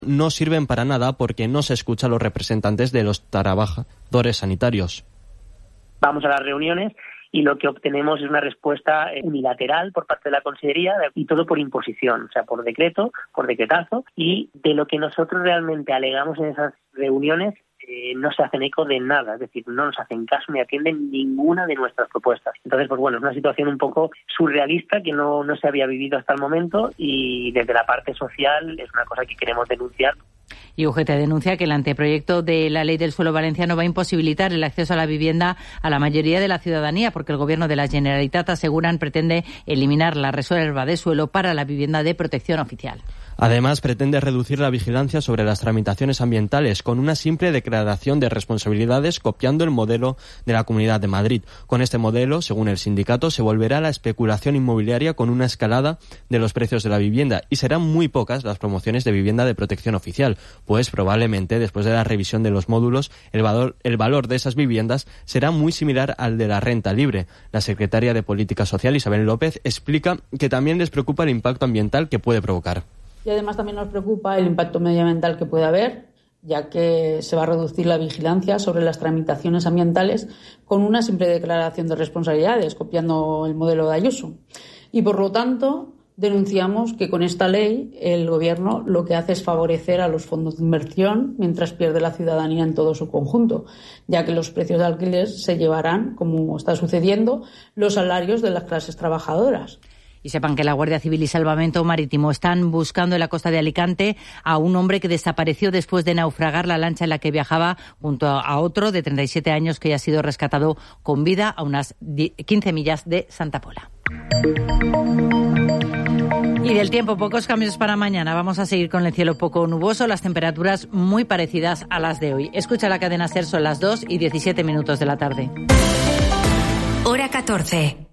no sirven para nada porque no se escucha a los representantes de los trabajadores sanitarios. Vamos a las reuniones y lo que obtenemos es una respuesta unilateral por parte de la Consellería y todo por imposición, o sea, por decreto, por decretazo, y de lo que nosotros realmente alegamos en esas reuniones no se hacen eco de nada, es decir, no nos hacen caso ni atienden ninguna de nuestras propuestas. Entonces, pues bueno, es una situación un poco surrealista que no se había vivido hasta el momento y desde la parte social es una cosa que queremos denunciar. Y UGT denuncia que el anteproyecto de la ley del suelo valenciano va a imposibilitar el acceso a la vivienda a la mayoría de la ciudadanía porque el Gobierno de la Generalitat, aseguran, pretende eliminar la reserva de suelo para la vivienda de protección oficial. Además, pretende reducir la vigilancia sobre las tramitaciones ambientales con una simple declaración de responsabilidades copiando el modelo de la Comunidad de Madrid. Con este modelo, según el sindicato, se volverá a la especulación inmobiliaria con una escalada de los precios de la vivienda y serán muy pocas las promociones de vivienda de protección oficial, pues probablemente después de la revisión de los módulos el valor de esas viviendas será muy similar al de la renta libre. La secretaria de Política Social, Isabel López, explica que también les preocupa el impacto ambiental que puede provocar. Y además también nos preocupa el impacto medioambiental que puede haber, ya que se va a reducir la vigilancia sobre las tramitaciones ambientales con una simple declaración de responsabilidades, copiando el modelo de Ayuso. Y por lo tanto, denunciamos que con esta ley el Gobierno lo que hace es favorecer a los fondos de inversión mientras pierde la ciudadanía en todo su conjunto, ya que los precios de alquiler se llevarán, como está sucediendo, los salarios de las clases trabajadoras. Y sepan que la Guardia Civil y Salvamento Marítimo están buscando en la costa de Alicante a un hombre que desapareció después de naufragar la lancha en la que viajaba junto a otro de 37 años que ya ha sido rescatado con vida a unas 15 millas de Santa Pola. Y del tiempo, pocos cambios para mañana. Vamos a seguir con el cielo poco nuboso, las temperaturas muy parecidas a las de hoy. Escucha la cadena SER, son las 2:17 de la tarde. Hora 14.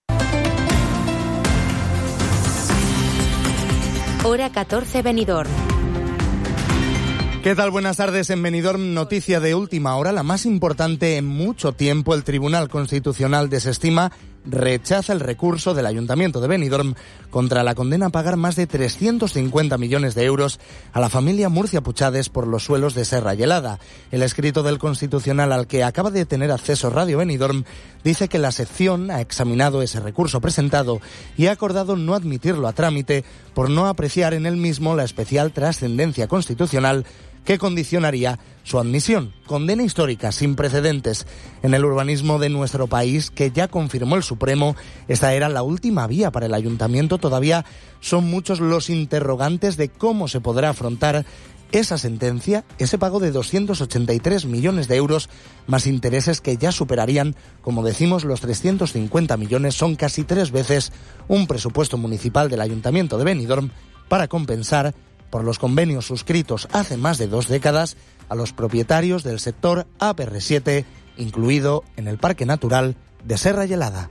Hora 14, Benidorm. ¿Qué tal? Buenas tardes. En Benidorm, noticia de última hora, la más importante en mucho tiempo. El Tribunal Constitucional rechaza el recurso del Ayuntamiento de Benidorm contra la condena a pagar más de 350 millones de euros a la familia Murcia Puchades por los suelos de Serra Gelada. El escrito del Constitucional al que acaba de tener acceso Radio Benidorm dice que la sección ha examinado ese recurso presentado y ha acordado no admitirlo a trámite por no apreciar en él mismo la especial trascendencia constitucional que condicionaría su admisión. Condena histórica, sin precedentes. En el urbanismo de nuestro país, que ya confirmó el Supremo, esta era la última vía para el Ayuntamiento. Todavía son muchos los interrogantes de cómo se podrá afrontar esa sentencia, ese pago de 283 millones de euros, más intereses que ya superarían, como decimos, los 350 millones. Son casi 3 veces un presupuesto municipal del Ayuntamiento de Benidorm para compensar por los convenios suscritos hace más de 2 décadas a los propietarios del sector APR7, incluido en el Parque Natural de Serra Gelada.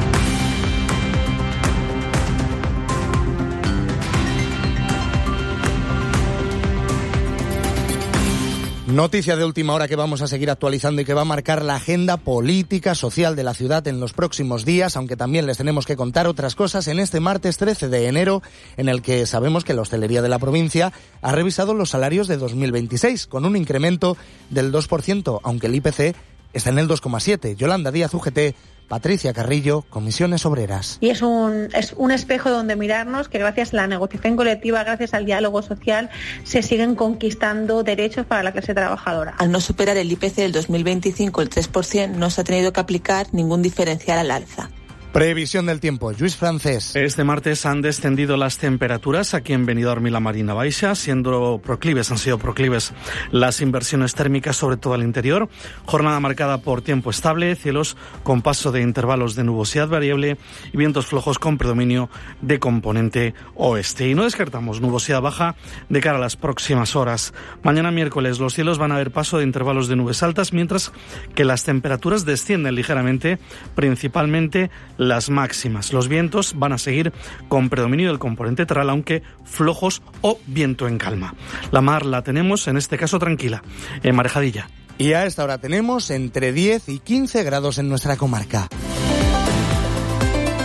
Noticia de última hora que vamos a seguir actualizando y que va a marcar la agenda política, social de la ciudad en los próximos días, aunque también les tenemos que contar otras cosas en este martes 13 de enero, en el que sabemos que la hostelería de la provincia ha revisado los salarios de 2026 con un incremento del 2%, aunque el IPC está en el 2,7%. Yolanda Díaz, UGT. Patricia Carrillo, Comisiones Obreras. Y es un espejo donde mirarnos, que gracias a la negociación colectiva, gracias al diálogo social, se siguen conquistando derechos para la clase trabajadora. Al no superar el IPC del 2025, el 3%, no se ha tenido que aplicar ningún diferencial al alza. Previsión del tiempo, Lluís Francés. Este martes han descendido las temperaturas aquí en Benidorm y la Marina Baixa, han sido proclives las inversiones térmicas, sobre todo al interior. Jornada marcada por tiempo estable, cielos con paso de intervalos de nubosidad variable y vientos flojos con predominio de componente oeste. Y no descartamos nubosidad baja de cara a las próximas horas. Mañana miércoles los cielos van a ver paso de intervalos de nubes altas, mientras que las temperaturas descienden ligeramente, principalmente las máximas. Los vientos van a seguir con predominio del componente terral, aunque flojos o viento en calma. La mar la tenemos, en este caso, tranquila, en marejadilla. Y a esta hora tenemos entre 10 y 15 grados en nuestra comarca.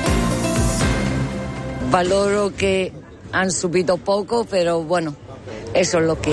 Valoro que han subido poco, pero bueno, Eso es lo que